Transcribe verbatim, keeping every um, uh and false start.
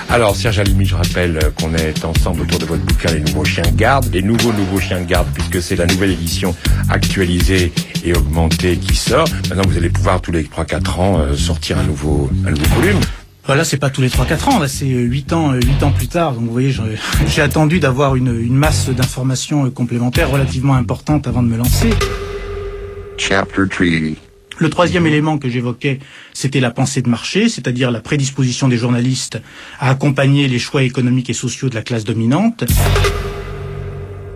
Alors, Serge Halimi, je rappelle qu'on est ensemble autour de votre bouquin Les Nouveaux Chiens de Garde. Les nouveaux, nouveaux Chiens de Garde, puisque c'est la nouvelle édition actualisée et augmentée qui sort. Maintenant, vous allez pouvoir, tous les trois quatre ans, euh, sortir un nouveau, un nouveau volume. Voilà, c'est pas tous les trois quatre ans, là, c'est huit ans, huit ans plus tard. Donc, vous voyez, j'ai attendu d'avoir une, une masse d'informations complémentaires relativement importante avant de me lancer. Chapter trois. Le troisième élément que j'évoquais, c'était la pensée de marché, c'est-à-dire la prédisposition des journalistes à accompagner les choix économiques et sociaux de la classe dominante.